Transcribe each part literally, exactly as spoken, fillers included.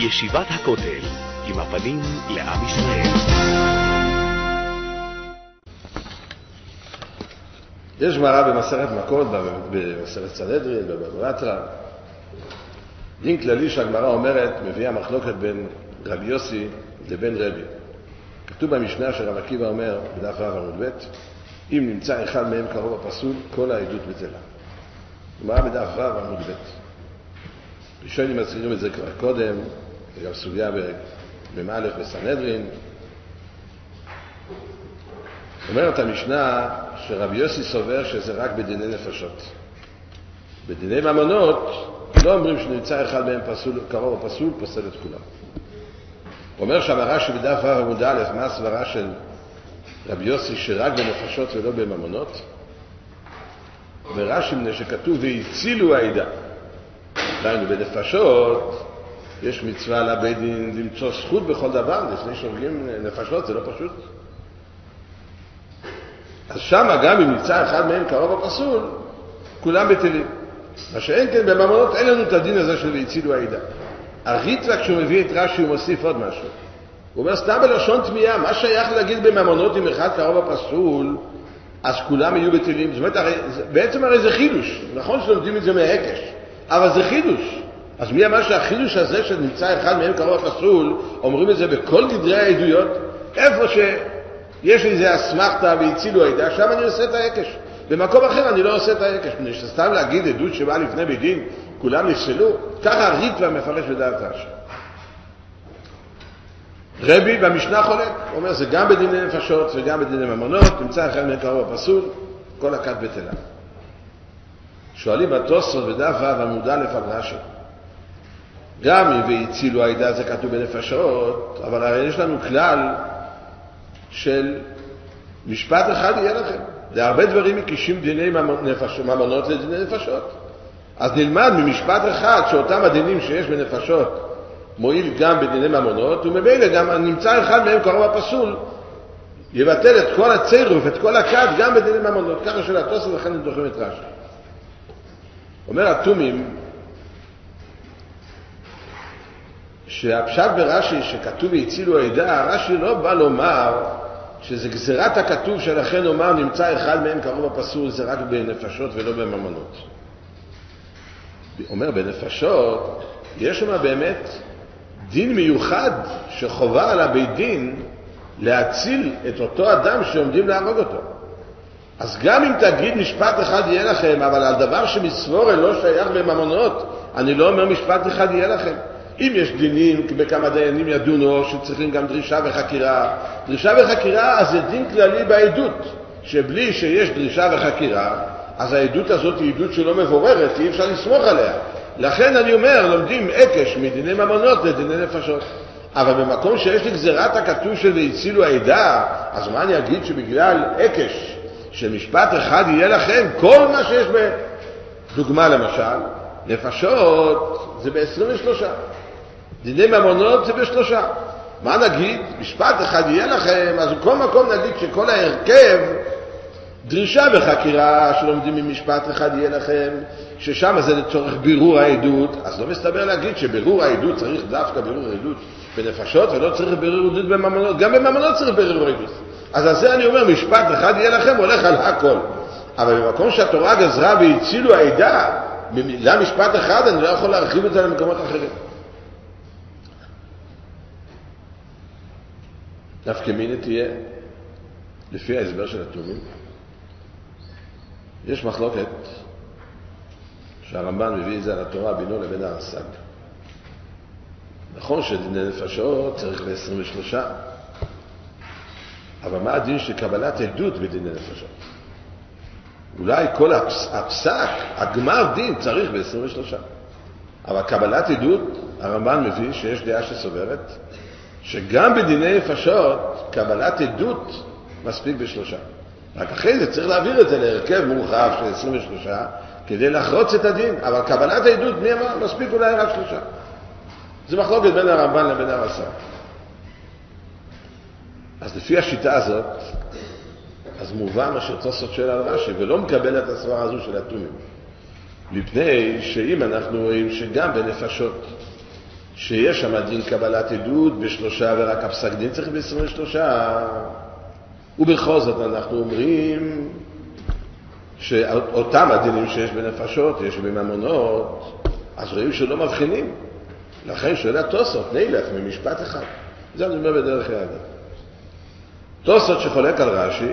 ישיבת הכותל, עם הפנים לעם ישראל. יש גמרא במסכת מכות, במסכת סנהדרין, בבבא בתרא. דין כללי שהגמרא אומרת, מביאה מחלוקת בין רבי יוסי לבין רבי. כתוב במשנה שרב עקיבא אומר, בדף ו' עמוד ב', אם נמצא אחד מהם קרוב הפסול, כל העדות בטלה. גמרא בדף ו' עמוד ב'. ראשונים מזכירים את זה כבר קודם, זה גם סוגיה במא' בסנהדרין. אומרת המשנה שרבי יוסי סובר שזה רק בדיני נפשות. בדיני ממונות לא אומרים שנמצא אחד מהם פסול, קרוב או פסול, פוסל את כולם. אומר שהמראה שבדף ו' עמוד א', מה הסברה של רבי יוסי שרק בנפשות ולא בממונות? ורש"י מפני שכתוב והצילו העדה. דהיינו בנפשות יש מצווה לבית דין למצוא זכות בכל דבר, לפני שהורגים נפשות זה לא פשוט. אז שם גם אם נמצא אחד מהם קרוב או פסול, כולם בטלים. מה שאין כן בממונות אין לנו את הדין הזה של והצילו העדה. הריטב"א כשהוא מביא את רש"י הוא מוסיף עוד משהו. הוא אומר סתם בלשון תמיהה, מה שייך להגיד בממונות אם אחד קרוב או פסול, אז כולם יהיו בטלים. זאת אומרת, הרי, בעצם הרי זה חידוש. נכון שלומדים את זה מההקש, אבל זה חידוש. אז מי אמר שהחידוש הזה שנמצא אחד מהם קרוב או פסול, אומרים את זה בכל גדרי העדויות, איפה שיש איזה אסמכתא והצילו העדה, שם אני עושה את ההקש. במקום אחר אני לא עושה את ההקש. סתם להגיד עדות שבאה לפני בית דין, כולם נפסלו, ככה הריטב"א מפרש בדעת רש"י. רבי במשנה חולק, הוא אומר זה גם בדיני נפשות וגם בדיני ממונות, נמצא אחד מהם קרוב הפסול, כל הכת בטלה. שואלים בתוספות בדף ו' עמוד א' על רש"י. גם אם והצילו העדה זה כתוב בנפשות, אבל הרי יש לנו כלל של משפט אחד יהיה לכם. זה הרבה דברים מקישים דיני ממונות לדיני נפשות. אז נלמד ממשפט אחד שאותם הדינים שיש בנפשות מועיל גם בדיני ממונות, וממילא גם נמצא אחד מהם קרוב הפסול, יבטל את כל הצירוף, את כל הכת, גם בדיני ממונות. ככה של התוספות לכן הם דוחים את רש"י. אומר התומים, שהפשט ברש"י שכתוב והצילו העדה, רש"י לא בא לומר שזה גזירת הכתוב שלכן אומר נמצא אחד מהם קרוב הפסול, זה רק בנפשות ולא בממונות. אומר בנפשות יש שם באמת דין מיוחד שחובה על הבית דין להציל את אותו אדם שעומדים להרוג אותו. אז גם אם תגיד משפט אחד יהיה לכם, אבל על דבר שמסבורה לא שייך בממונות, אני לא אומר משפט אחד יהיה לכם. אם יש דינים, בכמה דיינים ידונו שצריכים גם דרישה וחקירה, דרישה וחקירה אז זה דין כללי בעדות, שבלי שיש דרישה וחקירה, אז העדות הזאת היא עדות שלא מבוררת, אי אפשר לסמוך עליה. לכן אני אומר, לומדים עקש מדיני ממונות לדיני נפשות. אבל במקום שיש לי גזירת הכתוב של והצילו העדה, אז מה אני אגיד שבגלל עקש של משפט אחד יהיה לכם כל מה שיש בדוגמה למשל, נפשות זה ב-עשרים ושלוש. דיני ממונות זה בשלושה. מה נגיד? משפט אחד יהיה לכם, אז בכל מקום נגיד שכל ההרכב דרישה בחקירה שלומדים ממשפט אחד יהיה לכם, ששם זה לצורך בירור העדות, אז לא מסתבר להגיד שבירור העדות צריך דווקא בירור העדות בנפשות ולא צריך בירור העדות בממונות, גם בממונות צריך בירור העדות. אז על זה אני אומר משפט אחד יהיה לכם הולך על הכל. אבל במקום שהתורה גזרה והצילו העדה, במילה משפט אחד אני לא יכול להרחיב את זה למקומות אחרים. דווקא מיני תהיה לפי ההסבר של התומים. יש מחלוקת שהרמב"ן מביא את זה על התורה בינו לבין הרס"ג. נכון שדיני נפשות צריך ב-עשרים ושלוש, אבל מה הדין של קבלת עדות בדיני נפשות? אולי כל הפסק, הגמר דין צריך ב-עשרים ושלוש. אבל קבלת עדות, הרמב"ן מביא שיש דעה שסוברת שגם בדיני נפשות קבלת עדות מספיק בשלושה. רק אחרי זה צריך להעביר את זה להרכב מורחב של עשרים ושלוש כדי לחרוץ את הדין, אבל קבלת העדות מי אמר? מספיק אולי רק שלושה. זה מחלוקת בין הרמב"ן לבין הרס"ג. אז לפי השיטה הזאת, אז מובן מה שתוספות שואל על רש"י, ולא מקבל את הסברה הזו של התומים. מפני שאם אנחנו רואים שגם בנפשות שיש שם דין קבלת עדות בשלושה ורק הפסק דין צריך ב-עשרים ושלושה, ובכל זאת אנחנו אומרים שאותם הדינים שיש בנפשות, יש בממונות, אז רואים שלא מבחינים. לכן שואל התוספות, נלך ממשפט אחד. זה אני אומר בדרך כלל. תוספות שחולק על רש"י,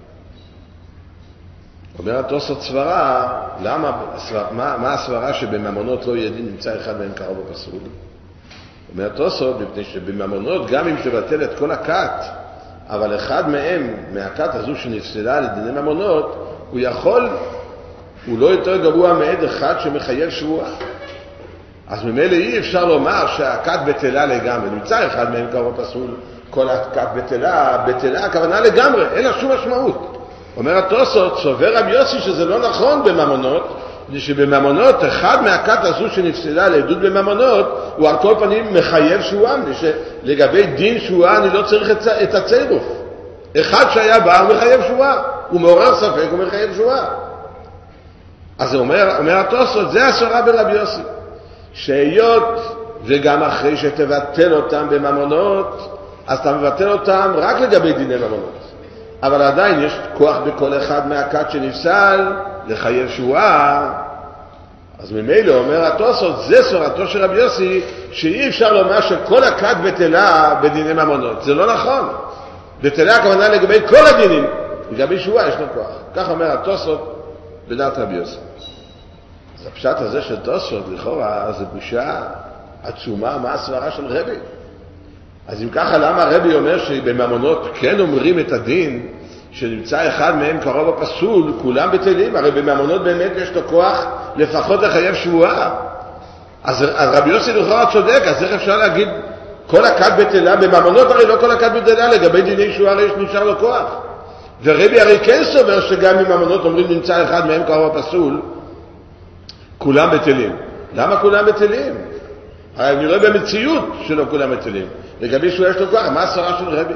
אומר התוספות סברה, למה, מה, מה הסברה שבממונות לא יהיה דין נמצא אחד מהם קרוב או פסול? אומר התוספות, מפני שבממונות גם אם תבטל את כל הכת, אבל אחד מהם, מהכת הזו שנפסלה לדיני ממונות, הוא יכול, הוא לא יותר גרוע מעד אחד שמחייב שבועה. אז ממילא אי אפשר לומר שהכת בטלה לגמרי, נמצא אחד מהם קרוב או פסול, כל הכת בטלה, בטלה הכוונה לגמרי, אין לה שום משמעות. אומר התוספות, סובר רבי יוסי שזה לא נכון בממונות, שבממונות אחד מהכת הזו שנפסלה לעדות בממונות, הוא על כל פנים מחייב שבועה, שלגבי דין שבועה אני לא צריך את הצירוף. אחד שהיה בא הוא מחייב שבועה, הוא מעורר ספק, הוא מחייב שבועה. אז אומר, אומר התוספות, זה הסברה ברבי יוסי, שהיות וגם אחרי שתבטל אותם בממונות, אז אתה מבטל אותם רק לגבי דיני ממונות. אבל עדיין יש כוח בכל אחד מהכת שנפסל לחייב שבועה. אז ממילא אומר התוספות, זה סברתו של רבי יוסי, שאי אפשר לומר שכל הכת בטלה בדיני ממונות. זה לא נכון. בטלה הכוונה לגבי כל הדינים, לגבי שבועה יש לו כוח. כך אומר התוספות בדעת רבי יוסי. אז הפשט הזה של תוספות לכאורה זה בושה עצומה מה הסברה של רבי. אז אם ככה, למה רבי אומר שבממונות כן אומרים את הדין שנמצא אחד מהם קרוב או פסול, כולם בטלים? הרי בממונות באמת יש לו כוח לפחות לחייב שבועה. אז, אז רבי יוסי לכאורה צודק, אז איך אפשר להגיד כל הכת בטלה? בממונות הרי לא כל הכת בטלה, לגבי דיני שבועה הרי נשאר לו כוח. ורבי הרי כן סובר שגם בממונות אומרים נמצא אחד מהם קרוב או פסול, כולם בטלים. למה כולם בטלים? הרי אני רואה במציאות שלא כולם בטלים. לגבי שהוא יש לו כוח, מה הסברה של רבי?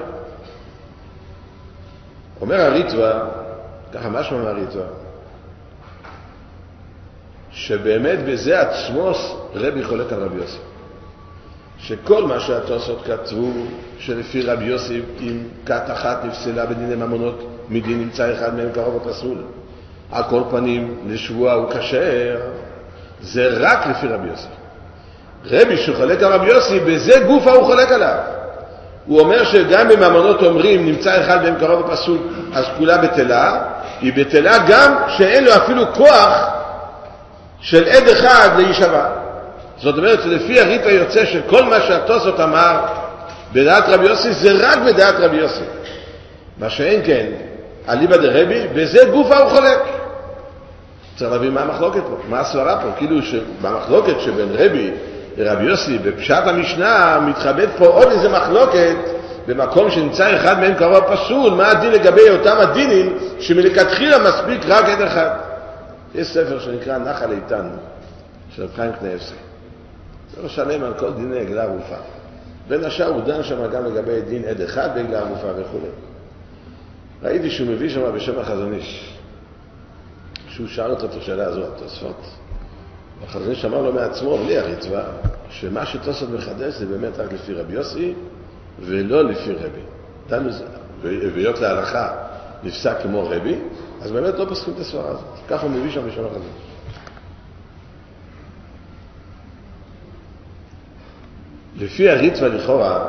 אומר הריטב"א, ככה משמע מהריטב"א, שבאמת בזה עצמו רבי חולק על רבי יוסי. שכל מה שהתוספות כתבו, שלפי רבי יוסי, אם כת אחת נפסלה בדיני ממונות, מדין נמצא אחד מהם קרוב או פסול, על כל פנים לשבועה הוא כשר, זה רק לפי רבי יוסי. רבי שחולק על רבי יוסי, בזה גופה הוא חולק עליו. הוא אומר שגם בממונות אומרים נמצא אחד מהם קרוב או פסול, אז כולה בטלה, היא בטלה גם שאין לו אפילו כוח של עד אחד להישבע. זאת אומרת שלפי הריטב"א יוצא שכל מה שהתוספות אמר בדעת רבי יוסי זה רק בדעת רבי יוסי. מה שאין כן, אליבא דרבי, בזה גופה הוא חולק. צריך להבין מה המחלוקת פה, מה הסברה פה, כאילו שבמחלוקת שבין רבי לרבי יוסי בפשט המשנה מתחבאת פה עוד איזה מחלוקת במקום שנמצא אחד מהם קרוב פסול, מה הדין לגבי אותם הדינים שמלכתחילה מספיק רק עד אחד. יש ספר שנקרא נחל איתן של חיים קניאבסקי, זה לא שלם על כל דיני עגלה ערופה, בין השאר הוא דן שם גם לגבי דין עד אחד בעגלה ערופה וכו'. ראיתי שהוא מביא שם בשם החזון איש, שהוא שאל אותו את השאלה הזו, התוספות. החזון איש אמר לו מעצמו, בלי הריטב"א, שמה שתוספות מחדש זה באמת רק לפי רבי יוסי ולא לפי רבי. דנו זה, והיות להלכה נפסק כמו רבי, אז באמת לא פסקים את הסברה הזאת. ככה הוא מביא שם בשם החזון איש. לפי הריטב"א לכאורה,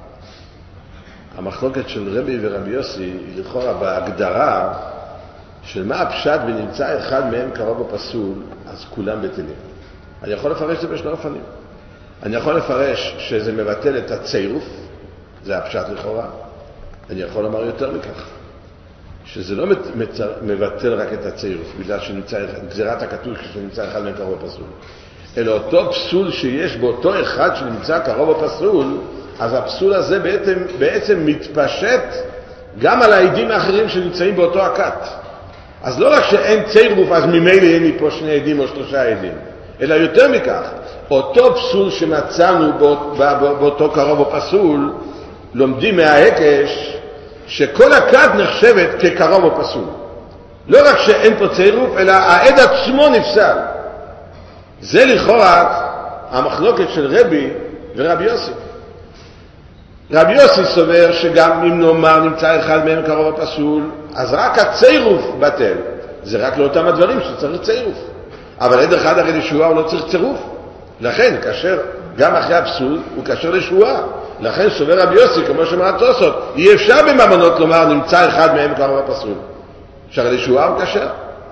המחלוקת של רבי ורבי יוסי היא לכאורה בהגדרה של מה הפשט ונמצא אחד מהם קרוב ופסול, אז כולם בטלים. אני יכול לפרש את זה בשני אופנים. אני יכול לפרש שזה מבטל את הצירוף, זה הפשט לכאורה. אני יכול לומר יותר מכך, שזה לא מבטל רק את הצירוף, בגלל שנמצא גזירת הכתוב שנמצא אחד מהם קרוב ופסול, אלא אותו פסול שיש באותו אחד שנמצא קרוב ופסול, אז הפסול הזה בעצם, בעצם מתפשט גם על העדים האחרים שנמצאים באותו הכת. אז לא רק שאין צירוף, אז ממילא אין לי פה שני עדים או שלושה עדים, אלא יותר מכך, אותו פסול שמצאנו באות, באותו קרוב ופסול, לומדים מההקש שכל הכת נחשבת כקרוב ופסול. לא רק שאין פה צירוף, אלא העד עצמו נפסל. זה לכאורה המחלוקת של רבי ורבי יוסי. רבי יוסי סובר שגם אם נאמר נמצא אחד מהם קרוב הפסול, אז רק הצירוף בטל. זה רק לאותם הדברים שצריך צירוף. אבל עד אחד הרי לשבועה הוא לא צריך צירוף. לכן, כאשר גם אחרי הפסול הוא כאשר לשבועה. לכן סובר רבי יוסי, כמו שאמר תוספות, אי אפשר בממונות לומר נמצא אחד מהם קרוב הפסול. שהרי לשבועה הוא כאשר.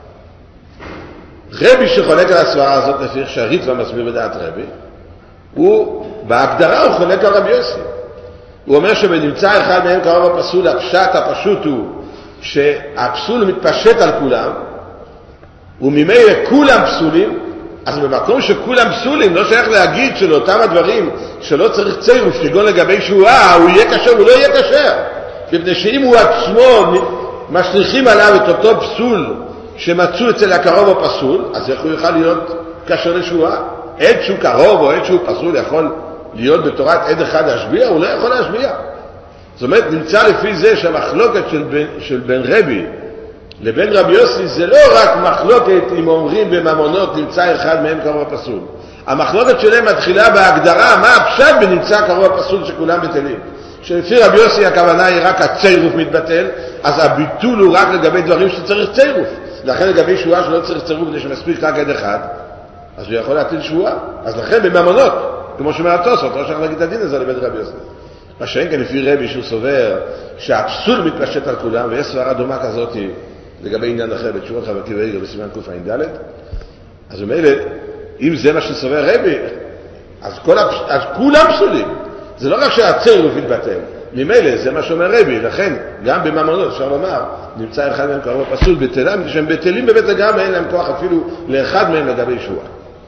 רבי שחולק על הסברה הזאת לפי איך שהריטב"א מסביר בדעת רבי, הוא, בהגדרה הוא חולק על רבי יוסי. הוא אומר שבנמצא אחד מהם קרוב הפסול, הפשט הפשוט הוא שהפסול מתפשט על כולם, וממילא כולם פסולים, אז במקום שכולם פסולים, לא שייך להגיד שלאותם הדברים שלא צריך צירוף, כגון לגבי שבועה, הוא יהיה כשר, הוא לא יהיה כשר. מפני שאם הוא עצמו משליכים עליו את אותו פסול שמצאו אצל הקרוב או פסול, אז איך הוא יוכל להיות כשר לשבועה? עד שהוא קרוב או עד שהוא פסול יכול להיות בתורת עד אחד להשביע? הוא לא יכול להשביע. זאת אומרת, נמצא לפי זה שהמחלוקת של בן, של בן רבי לבין רבי יוסי זה לא רק מחלוקת אם אומרים בממונות נמצא אחד מהם קרוב הפסול. המחלוקת שלהם מתחילה בהגדרה מה הפשט בנמצא קרוב הפסול שכולם בטלים. שלפי רבי יוסי הכוונה היא רק הצירוף מתבטל, אז הביטול הוא רק לגבי דברים שצריך צירוף. לכן לגבי שבועה שלא צריך צירוף כדי שמספיק רק עד אחד, אז הוא יכול להטיל שבועה. אז לכן בממונות, כמו שאומר התוספות, לא שייך להגיד את הדין הזה לבית רבי יוסי. מה שאין כאן לפי רבי שהוא סובר שהפסול מתפשט על כולם, ויש סברה דומה כזאת לגבי עניין אחר בתשובות חבר עקיבא איגר בסימן קע"ד, אז ממילא, אם זה מה שסובר רבי, אז, כל הפש... אז כולם פסולים. זה לא רק שהצירוף מתבטל, ממילא זה מה שאומר רבי, לכן גם בממונות אפשר לומר, נמצא אחד מהם קרוב הפסול בטלם, כשהם בטלים בבית לגמרי, אין להם כוח אפילו לאחד מהם לגבי שבועה.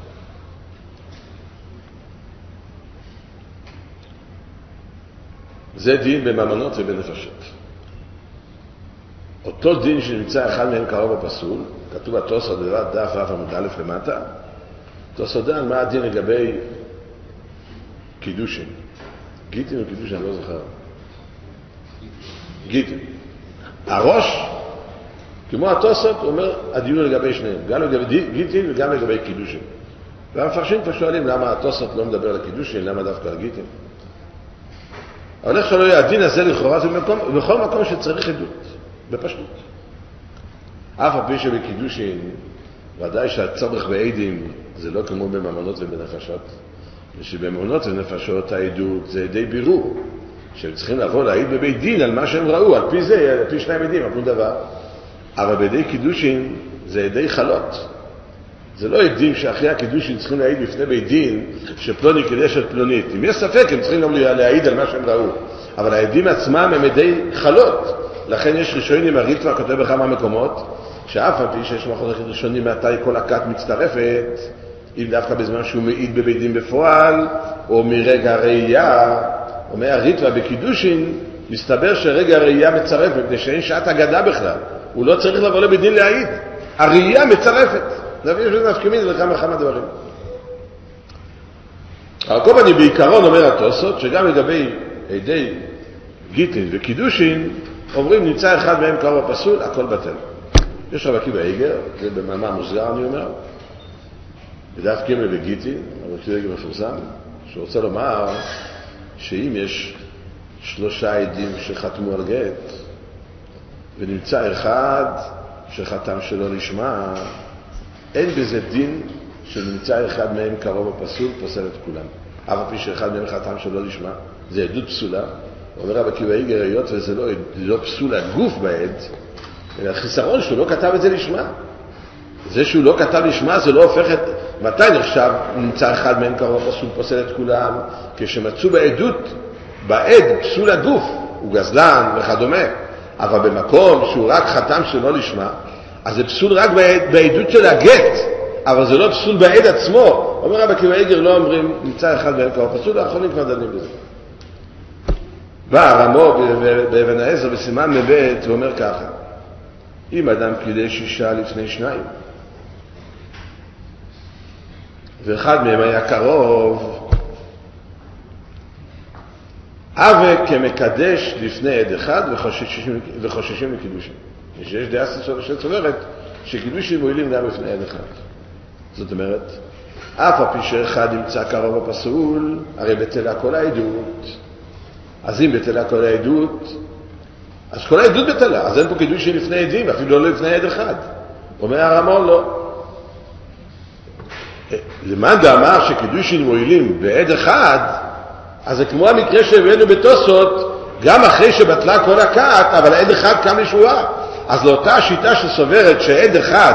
זה דין בממונות ובנפשות. אותו דין שנמצא אחד מהם קרוב הפסול, כתוב התוספות בדף דף א' עמוד א' למטה, תוספות דן מה הדין לגבי קידושין. גיטין וקידושין, אני לא זוכר. גיטין. הראש, כמו התוספות, אומר הדיון לגבי שניהם, גם לגבי גיטין וגם לגבי קידושין. והמפרשים כבר שואלים למה התוספות לא מדבר על קידושין, למה דווקא על גיטין. אבל איך שלא יהיה, הדין הזה לכאורה זה במקום, בכל מקום שצריך עדות, בפשטות. אף על פי שבקידושין, ודאי שהצורך בעדים זה לא כמו בממונות ובנפשות, ושבממונות ובנפשות העדות זה עדי בירור, שהם צריכים לבוא להעיד בבית דין על מה שהם ראו, על פי זה, על פי שניים עדים, על כל דבר. אבל בעדי קידושין זה עדי חלות. זה לא עדים שאחרי הקידושין צריכים להעיד בפני בית דין שפלוני קידש את פלונית. אם יש ספק, הם צריכים גם להעיד על מה שהם ראו. אבל העדים עצמם הם עדי חלות. לכן יש ראשונים, הריטב"א כותב בכמה מקומות, שאף על פי שיש מחלוקת ראשונים מתי כל הכת מצטרפת, אם דווקא בזמן שהוא מעיד בבית דין בפועל, או מרגע הראייה, אומר הריטב"א בקידושין, מסתבר שרגע הראייה מצרף, מפני שאין שעת הגדה בכלל. הוא לא צריך לבוא לבית דין להעיד. הראייה מצרפת. זה יש בזה נפקמין לכמה כמה דברים. אבל כל פעם בעיקרון אומר התוספות, שגם לגבי עדי גיטין וקידושין, אומרים נמצא אחד מהם קרוב הפסול, הכל בטל. יש רבי עקיבא איגר, זה במאמר מוסגר אני אומר, בדף ג' בגיטין, רבי עקיבא איגר מפורסם, שרוצה לומר שאם יש שלושה עדים שחתמו על גט, ונמצא אחד שחתם שלא נשמע, אין בזה דין שנמצא אחד מהם קרוב הפסול, פוסל את כולם. אף על פי שאחד מהם חתם שלא נשמע, זה עדות פסולה. אומר רבי עקיבא איגר, היות וזה לא, לא פסול הגוף בעד, אלא החיסרון שהוא לא כתב את זה לשמה. זה שהוא לא כתב לשמה זה לא הופך את... מתי נחשב נמצא אחד מהם קרוב הפסול, פוסל את כולם? כשמצאו בעדות, בעד פסול הגוף, הוא גזלן וכדומה. אבל במקום שהוא רק חתם שלא לשמה, אז זה פסול רק בעדות של הגט, אבל זה לא פסול בעד עצמו. אומר רבי עקיבא איגר, לא אומרים נמצא אחד מהם קרוב הפסול, האחרונים כבר דנים בזה. בא הרמו באבן העזר בסימן מבית ואומר ככה, אם אדם קידש אישה לפני שניים ואחד מהם היה קרוב, אבק כמקדש לפני עד אחד וחוששים, וחוששים מקידושים. יש דעה שצוברת שקידושים מועילים גם לפני עד אחד. זאת אומרת, אף על פי שאחד נמצא קרוב או פסול, הרי בטלה כל העדות. אז אם בטלה כל העדות, אז כל העדות בטלה, אז אין פה קידושין לפני עדים, אפילו לא לפני עד אחד. אומר הרמון לא. למאן דאמר שקידושין מועילים בעד אחד, אז זה כמו המקרה שהבאנו בתוספות, גם אחרי שבטלה כל הכת, אבל עד אחד קם לישועה. אז לאותה השיטה שסוברת שעד אחד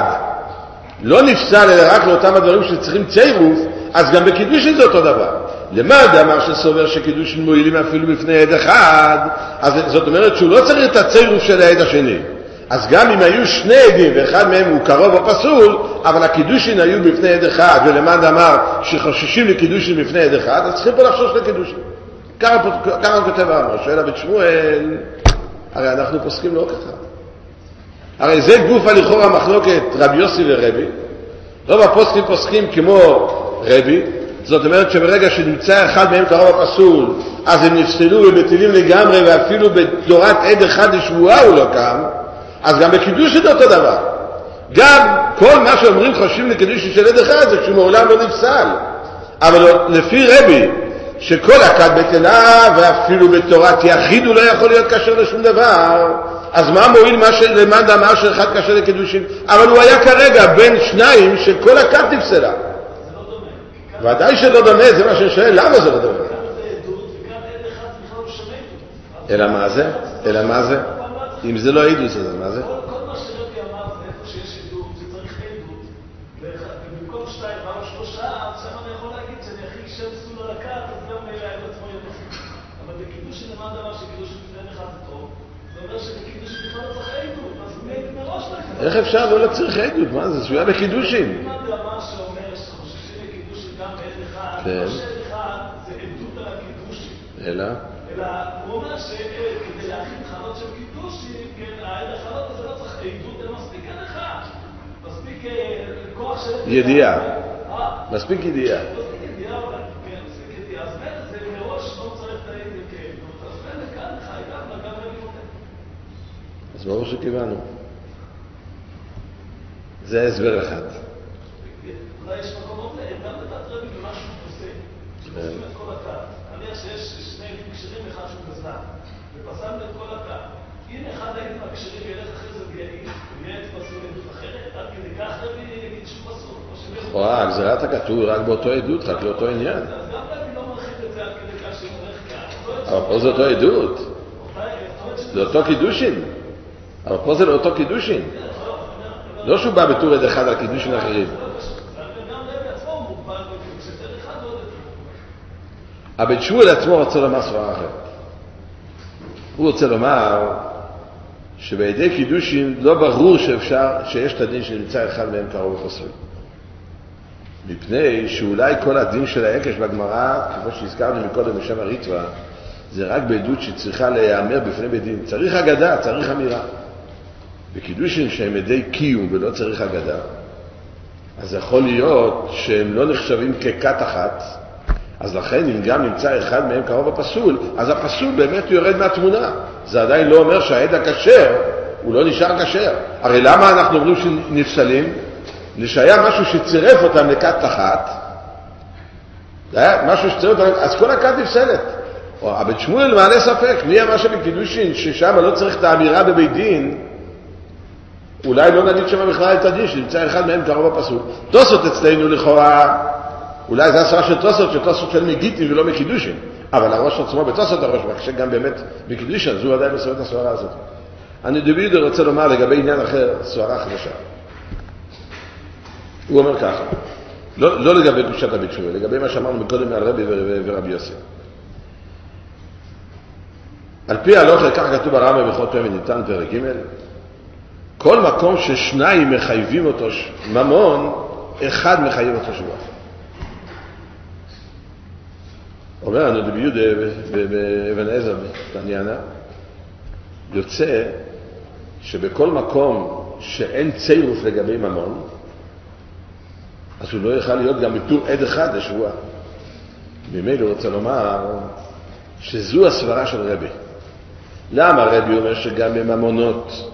לא נפסל אלא רק לאותם הדברים שצריכים צירוף, אז גם בקידושין זה אותו דבר. למאן דאמר שסובר שקידושין מועילים אפילו בפני עד אחד, אז זאת אומרת שהוא לא צריך את הצירוף של העד השני. אז גם אם היו שני עדים ואחד מהם הוא קרוב או פסול, אבל הקידושין היו בפני עד אחד, ולמאן דאמר שחוששים לקידושין בפני עד אחד, אז צריכים פה לחשוש לקידושין. ככה הוא כותב הרמב"ם, שואל הבית שמואל, הרי אנחנו פוסקים לא ככה. הרי זה גוף על לכאורה המחלוקת רבי יוסי ורבי. רוב הפוסקים פוסקים כמו רבי, זאת אומרת שברגע שנמצא אחד מהם קרוב הפסול, אז הם נפסלו ובטלים לגמרי, ואפילו בתורת עד אחד לשבועה הוא לא קם, אז גם בקידושין זה אותו דבר. גם כל מה שאומרים חושבים לקידושין של עד אחד זה כשהוא מעולם לא נפסל. אבל לפי רבי, שכל הכת בטלה ואפילו בתורת יחיד הוא לא יכול להיות קשר לשום דבר, אז מה מועיל מה שלמאן דאמר שאחד קשר לקידושין? אבל הוא היה כרגע בין שניים שכל הכת נפסלה. זה לא דומה. ודאי שלא דומה, זה מה שאני שואל, למה זה לא דומה? גם זה עדות וגם עד אחד בכלל לא שומע עדות. אלא מה זה? אלא מה זה? אם זה לא עדות, אז מה זה? כל מה שרבי אמר זה איפה שיש עדות, שצריך עדות, ובמקום שתיים, פעם שלושה, אז שם אני יכול להגיד שאני הכי שם סול על הכת, אז גם העד עצמו יפסול. אבל בקידושין למאן דאמר שקידושין לפני אחד זה טוב, זה אומר שבקידושין בכלל לא צריך עדות, אז מראש לא... איך אפשר לא צריך עדות? מה זה? שהוא היה בקידושין. למאן דאמר שאומר שחוששים לקידושין גם בעד אחד, לא שעד אחד זה עדות על הקידושין. אלא? אלא הוא אומר שכדי להכין חנות של קידושין, העד החנות הזה לא צריך עדות, אלא מספיק עד אחד. מספיק כוח של... ידיעה. מספיק ידיעה. מספיק ידיעה אולי, כן, מספיק ידיעה. אז בין זה מראש לא צריך את העדות, כן. אז בין לכאן לך, גם גם לבימותיהם. אז ברור שקיבלנו. זה הסבר אחד. אולי יש מקומות להם, גם לתת רבי במשהו עושה, שפוסים את כל הכת. אני חושב שיש שני עדים קשרים, אחד שהוא גזלן, ופסלנו את כל הכת. אם אחד העדים הקשרים ילך אחרי זה ויעיד, ויהיה את פסול עדות אחרת, עד כדי כך רבי יגיד שהוא פסול. וואה, גזירת הכתוב רק באותו עדות, רק לאותו עניין. אז גם רבי לא מרחיב את זה עד כדי כך שהוא הולך כאן. אבל פה זה אותו עדות. זה אותו קידושין. אבל פה זה לאותו קידושין. לא שהוא בא בתור עד אחד על קידושין אחרים. הבית שמואל עצמו רוצה לומר סברה אחרת. הוא רוצה לומר שבידי קידושין לא ברור שאפשר, שיש את הדין שנמצא אחד מהם קרוב ופסול. מפני שאולי כל הדין של העקש בגמרא, כמו שהזכרנו מקודם בשם הריטווה, זה רק בעדות שצריכה להיאמר בפני בית דין. צריך אגדה, צריך אמירה. בקידושין שהם עדי קיום ולא צריך אגדה, אז יכול להיות שהם לא נחשבים ככת אחת, אז לכן אם גם נמצא אחד מהם קרוב הפסול, אז הפסול באמת יורד מהתמונה. זה עדיין לא אומר שהעד הכשר הוא לא נשאר כשר. הרי למה אנחנו אומרים שנפסלים? שהיה משהו שצירף אותם לכת אחת, זה היה משהו שצירף אותם, אז כל הכת נפסלת. הבית שמואל מעלה ספק, מי אמר שבקידושין ששם לא צריך את האמירה בבית דין, אולי לא נגיד שמה בכלל את הדין שנמצא אחד מהם קרוב הפסול. תוספות אצלנו לכאורה, אולי זה הסברה של תוספות, שתוספות של מגיטים ולא מקידושין, אבל הראש עצמו בתוספות הראש מקשה גם באמת מקידושין, זו עדיין מסורת הסברה הזאת. אני דוד רוצה לומר לגבי עניין אחר, סברה חדשה. הוא אומר ככה, לא, לא לגבי קדושת הבית שמואל, לגבי מה שאמרנו מקודם על רבי ורבי יוסי. על פי ההלכה, כך כתוב ברמב"ם בהלכות תורה וניתן פרק ג', כל מקום ששניים מחייבים אותו ממון, אחד מחייב אותו שבועה. אומר לנו רבי יהודה באבן עזרא בתעניה, יוצא שבכל מקום שאין צירוף לגבי ממון, אז הוא לא יוכל להיות גם בתור עד אחד לשבועה. ממילא רוצה לומר שזו הסברה של רבי. למה רבי אומר שגם בממונות,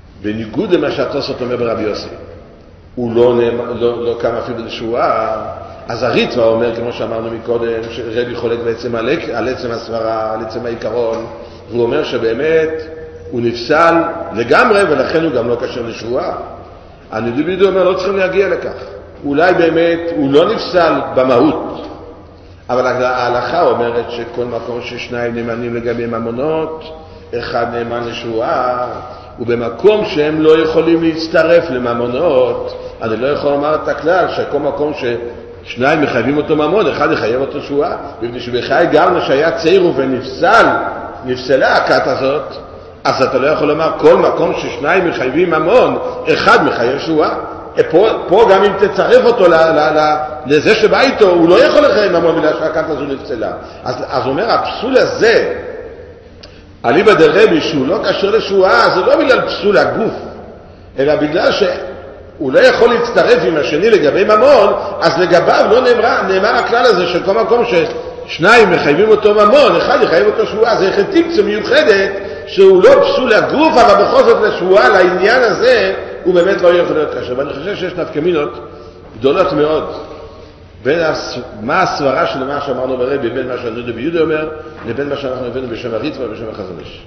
בניגוד למה שהתוספות אומר ברבי יוסי, הוא לא, לא, לא קם אפילו לשבועה, אז הריטווה אומר, כמו שאמרנו מקודם, שרבי חולק בעצם על, על עצם הסברה, על עצם העיקרון, והוא אומר שבאמת הוא נפסל לגמרי, ולכן הוא גם לא קשר לשבועה. הנדו בידו אומר, לא צריכים להגיע לכך. אולי באמת הוא לא נפסל במהות, אבל ההלכה אומרת שכל מקום ששניים נאמנים לגבי ממונות, אחד נאמן לשבועה, ובמקום שהם לא יכולים להצטרף לממונות, אני לא יכול לומר את הכלל שכל מקום ששניים מחייבים אותו ממון, אחד יחייב אותו שבועה, ובני שבחי גרנו שהיה צעירו ונפסל, נפסלה הכת הזאת, אז אתה לא יכול לומר כל מקום ששניים מחייבים ממון, אחד מחייב שבועה. פה, פה גם אם תצרף אותו ל, ל, ל, לזה שבא איתו, הוא לא יכול לחייב ממון בגלל שהכת הזו נפסלה. אז, אז אומר, הפסול הזה, אליבא דרבי, שהוא לא קשר לשבועה, זה לא בגלל פסול הגוף, אלא בגלל שהוא לא יכול להצטרף עם השני לגבי ממון, אז לגביו לא נאמר, נאמר הכלל הזה של כל מקום ששניים מחייבים אותו ממון, אחד יחייב אותו שבועה. זה חטיבציה מיוחדת שהוא לא פסול הגוף, אבל בכל זאת לשבועה, לעניין הזה, הוא באמת לא יכול להיות קשר. ואני חושב שיש נפקמינות גדולות מאוד בין הס... מה הסברה של מה שאמרנו ברבי, בין מה שהנדו ביהודה אומר, לבין מה שאנחנו הבאנו בשם הריטווה ובשם החזון איש.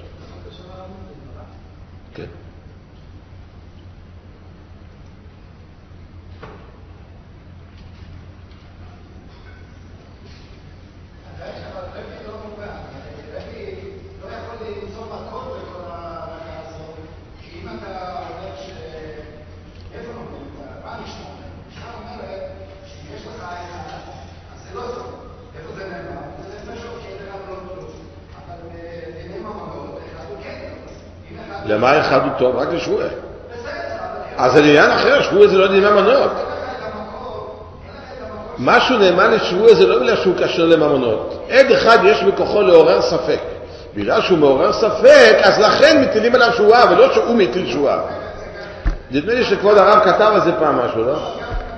כן. למה אחד הוא טוב? רק לשבועה. אז זה לעניין אחר, שבועה זה לא דיני ממונות. משהו נאמן לשבועה זה לא בגלל שהוא קשר לממונות. עד אחד יש בכוחו לעורר ספק. בגלל שהוא מעורר ספק, אז לכן מטילים עליו שבועה, ולא שהוא מטיל שבועה. נדמה לי שכבוד הרב כתב על זה פעם משהו, לא?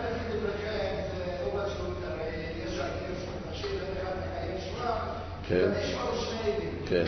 כן. כן.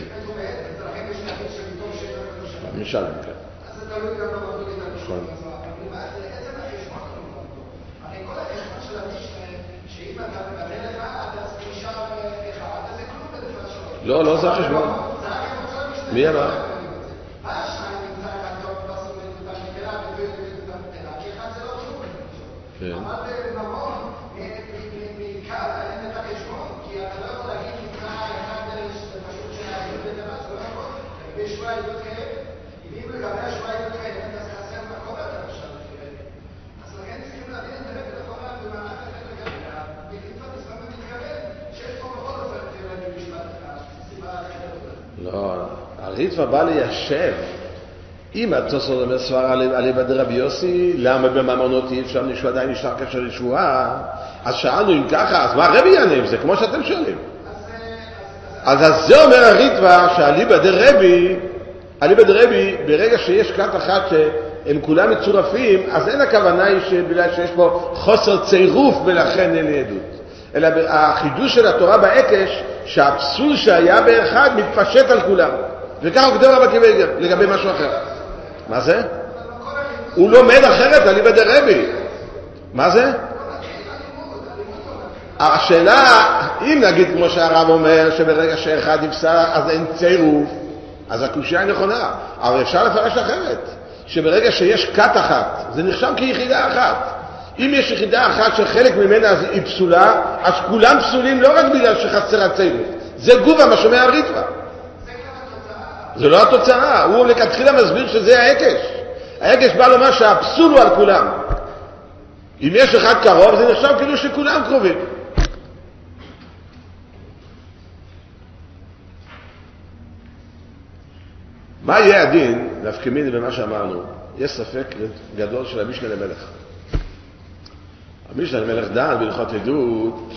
משלם, כן. אז זה תלוי גם במדוד את המשפט. נכון. אבל עצם החשבון כמובן. הרי כל החשבון של המשנה, שאם אתה מבטל אחד, אז נשאר אחד, אז זה כלום בדבר שלו. לא, לא זה החשבון. זה רק המצוא המשנה. מי אמר? מה השניים נמצא אחד טוב בסוף בנקודה נקלה, ובנקודה נקלה, כי אחד זה לא כלום בדבר שלו. אבל בממון, בעיקר, אין את החשבון, כי אתה לא יכול להגיד נמצא אחד פשוט שנעזור בדבר, זה לא נכון. בשבוע עדות כאלה. אם לגבי השבועה היא מתקיימת, אז חסר מקום יותר עכשיו לפי. אז לכן צריכים להבין את הרב ולכאורה במהלך אחר לגבי בלתות מסתם ומתקרב שיש פה בכל אופן תראה במשפט אחד, סיבה אחרת. לא, הריטווה בא ליישב. אם התוספות אומר סברה אליבא דרבי יוסי, למה בממונות אי אפשר נשאר עדיין נשאר קשר לשבועה? אז שאלנו אם ככה, אז מה הרבי יענה עם זה? כמו שאתם שואלים. אז זה אומר הריטווה שאליבא דרבי, אליבא דרבי, ברגע שיש כת אחת שהם כולם מצורפים, אז אין הכוונה היא שבגלל שיש פה חוסר צירוף ולכן אין לי עדות. אלא החידוש של התורה בהקש, שהפסול שהיה באחד מתפשט על כולם. וכך הוא כתב רבי עקיבא לגבי משהו אחר. מה זה? הוא לומד אחרת אליבא דרבי. מה זה? השאלה, אם נגיד כמו שהרב אומר, שברגע שאחד נפסל אז אין צירוף, אז הקושיה היא נכונה, אבל אפשר לפרש אחרת, שברגע שיש כת אחת, זה נחשב כיחידה אחת. אם יש יחידה אחת שחלק ממנה היא פסולה, אז כולם פסולים לא רק בגלל שחסר הצירוף. זה גובה מה שאומר הריטווה. זה לא התוצאה, הוא לכתחילה מסביר שזה ההקש. ההקש בא לומר שהפסול הוא על כולם. אם יש אחד קרוב, זה נחשב כאילו שכולם קרובים. מה יהיה הדין, נפקמיני במה שאמרנו, יש ספק גדול של המשנה למלך. המשנה למלך דן בהלכות עדות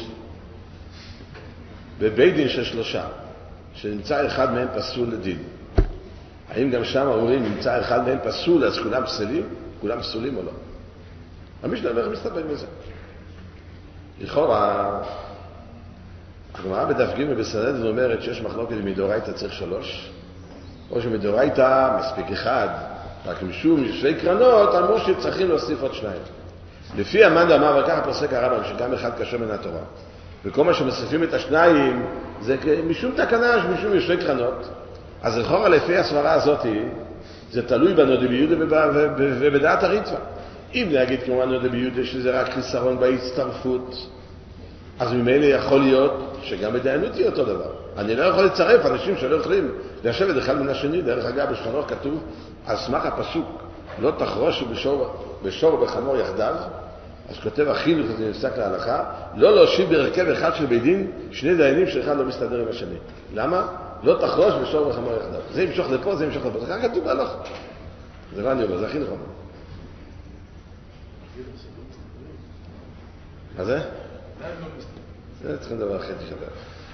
בבית דין של שלושה, שנמצא אחד מהם פסול לדין. האם גם שם אומרים, נמצא אחד מהם פסול, אז כולם פסולים? כולם פסולים או לא? המשנה למלך מסתפק בזה. לכאורה, הגמרא בדף ג' בסנהדרין אומרת שיש מחלוקת מדאורייתא צריך שלוש, או שמדאורייתא מספיק אחד, רק משום שתי קרנות אמרו שצריכים להוסיף עוד שניים. לפי המאן דאמר, וככה פוסק הרמב"ם, שגם אחד קשה מן התורה. וכל מה שמוסיפים את השניים, זה משום תקנה, משום יושבי קרנות. אז לכאורה לפי הסברה הזאת, זה תלוי בנודע ביהודה ובדעת הריטב"א. אם להגיד כמובן נודע ביהודה שזה רק חיסרון בהצטרפות, אז ממילא יכול להיות שגם בדיינות יהיה אותו דבר. אני לא יכול לצרף אנשים שלא יכולים לשבת אחד מן השני. דרך אגב, בשולחן כתוב על סמך הפסוק, לא תחרושו בשור, בשור ובחמור יחדיו. אז כותב החינוך, זה נפסק להלכה, לא להושיב ברכב אחד של בית דין שני דיינים שאחד לא מסתדר עם השני. למה? לא תחרוש בשור ובחמור יחדיו. זה ימשוך לפה, זה ימשוך לפה. זה ככה כתוב בהלכה. זה לא אני אומר, זה החינוך אומר. מה זה? זה צריכים לדבר אחרי תשדר.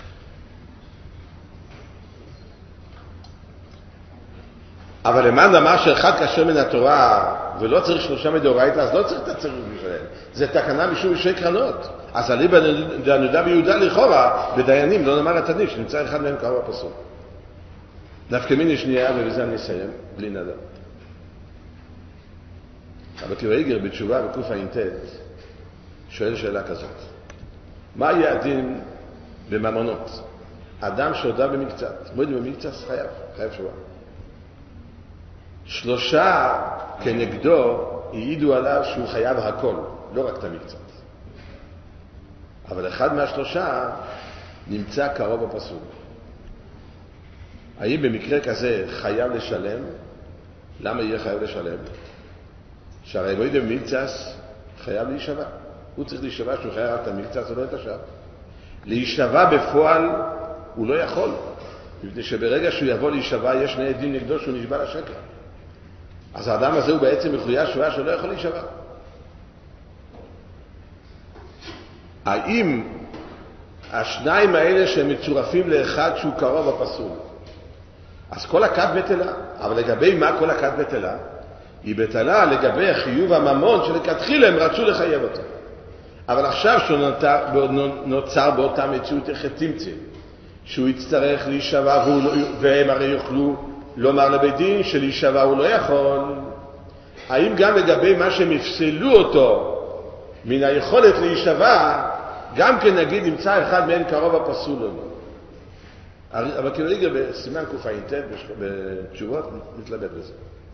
אבל למען אמר שאחד קשר מן התורה ולא צריך שלושה מדאורייתא, אז לא צריך את הצירוף בשבילם. זה תקנה משום יושבי קרנות. אז אליבא דנודע ביהודה לכאורה, בדיינים לא נאמר הצדיק, שנמצא אחד מהם קרוב הפסוק. נפקא מינה שנייה, ובזה אני אסיים, בלי נדר. אבל עקיבא איגר בתשובה בקע"ט שואל שאלה כזאת. מה יהיה הדין בממונות? אדם שהודה במקצת, מועד במקצת חייב, חייב שבוע. שלושה כנגדו העידו עליו שהוא חייב הכל, לא רק את המקצת. אבל אחד מהשלושה נמצא קרוב הפסוק. האם במקרה כזה חייב לשלם? למה יהיה חייב לשלם? שהרי מועד במקצת חייב להישבע. הוא צריך להישבע שהוא חייב את המקצת, ולא את השאר. להישבע בפועל הוא לא יכול, מפני שברגע שהוא יבוא להישבע יש שני עדים נגדו שהוא נשבע לשקר. אז האדם הזה הוא בעצם מחויב שבועה שלא יכול להישבע. האם השניים האלה שהם מצורפים לאחד שהוא קרוב הפסול, אז כל הכת בטלה. אבל לגבי מה כל הכת בטלה? היא בטלה לגבי חיוב הממון שלכתחילה הם רצו לחייב אותו. אבל עכשיו שהוא נוצר באותה מציאות איך תמצא, שהוא יצטרך להישבע והם הרי יוכלו לומר לבית דין שלהישבע הוא לא יכול. האם גם לגבי מה שהם יפסלו אותו מן היכולת להישבע, גם כן נגיד נמצא אחד מהם קרוב הפסול או לא? אבל כרגע בסימן קע"ט בתשובות מתלבט בזה.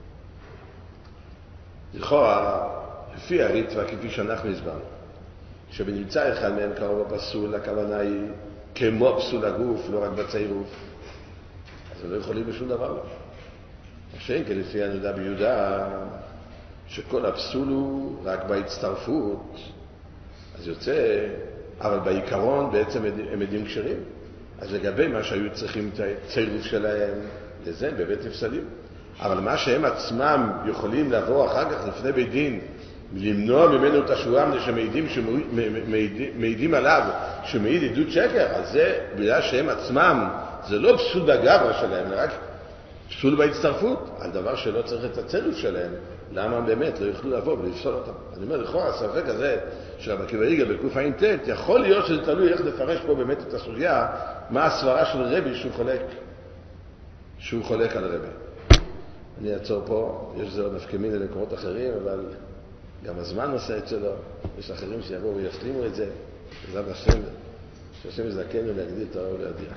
לכאורה, לפי הריטב"א כפי שאנחנו הסברנו, שבנמצא אחד מהם קרוב הפסול, הכוונה היא כמו פסול הגוף, לא רק בצירוף. אז הם לא יכולים בשום דבר לא. השאין כלפי הנודע ביהודה, שכל הפסול הוא רק בהצטרפות, אז יוצא, אבל בעיקרון בעצם הם עדים כשרים. אז לגבי מה שהיו צריכים את הצירוף שלהם, לזה הם באמת נפסלים. אבל מה שהם עצמם יכולים לבוא אחר כך לפני בית דין, למנוע ממנו את השבועה שמעידים, שמעידים עליו, שמעיד עדות שקר, אז זה בגלל שהם עצמם, זה לא פסול בגברא שלהם, רק פסול בהצטרפות, על דבר שלא צריך את הצירוף שלהם. למה באמת לא יוכלו לבוא ולפסול אותם? אני אומר, לכאורה, הספק הזה של רבי עקיבא איגר בקע"ט, יכול להיות שזה תלוי איך לפרש פה באמת את הסוגיה, מה הסברה של רבי שהוא חולק, שהוא חולק על רבי. אני אעצור פה, יש זה עוד נפקא מינה למקומות אחרים, אבל גם הזמן עושה את שלו, יש אחרים שיבואו וישלימו את זה, בעזרת השם, שהשם יזכנו להגדיל את האור ולהודיע.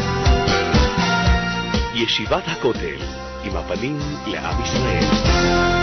ישיבת הכותל, עם הפנים לעם ישראל.